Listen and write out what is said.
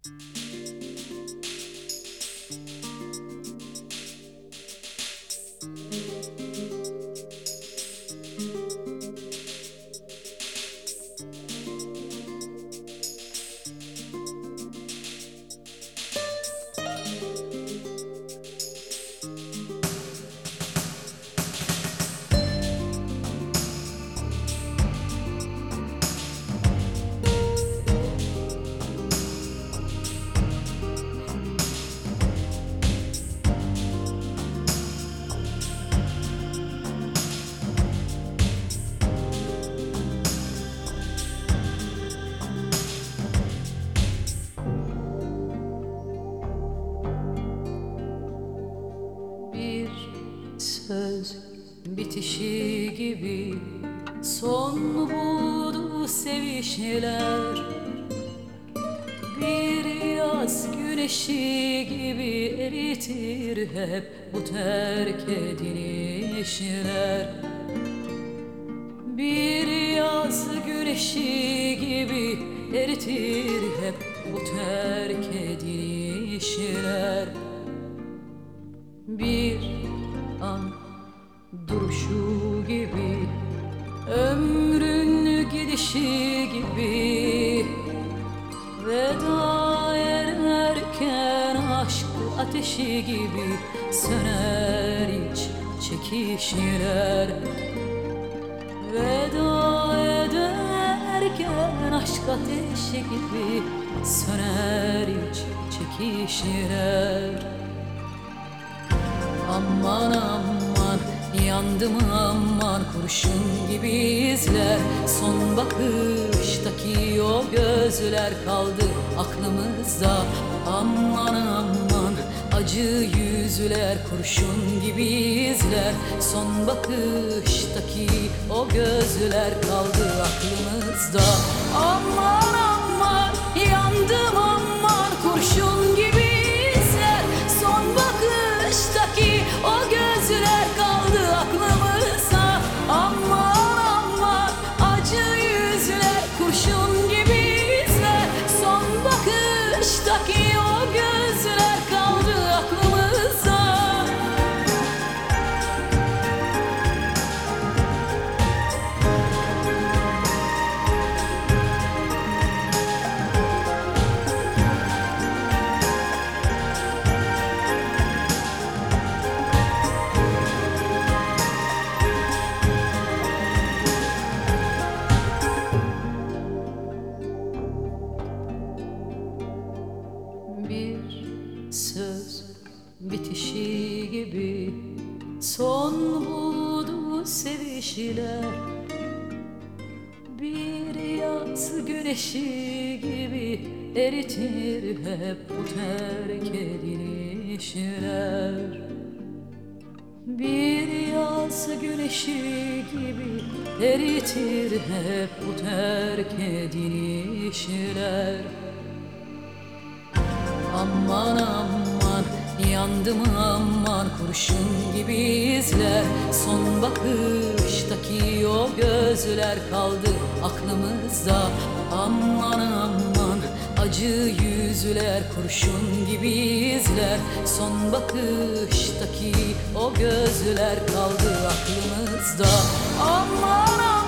Söz bitişi gibi son buldu sevişler. Bir yaz güneşi gibi eritir hep bu terk edilişler. Bir yaz güneşi gibi eritir hep bu terk edilişler. Bir an duruşu gibi, ömrün gidişi gibi, veda ederken aşk ateşi gibi söner iç çekişler. Veda ederken aşk ateşi gibi söner iç çekişler. Aman aman yandım aman, kurşun gibi izler. Son bakıştaki o gözler kaldı aklımızda. Aman aman acı yüzler, kurşun gibi izler. Son bakıştaki o gözler kaldı aklımızda. Aman aman yandım aman, kurşun gibi izler. Son bakıştaki o gözler kaldı aklımızda. Aman aman acı yüzler, kurşun gibi izler. Son bakıştaki o gözler kaldı aklımızda. Söz bitişi gibi son buldu sevişler. Bir yaz güneşi gibi eritir hep bu terk edilişler. Bir yaz güneşi gibi eritir hep bu terk edilişler. Aman aman yandım aman, kurşun gibi izler. Son bakıştaki o gözler kaldı aklımızda. Aman aman acı yüzler, kurşun gibi izler. Son bakıştaki o gözler kaldı aklımızda. Aman aman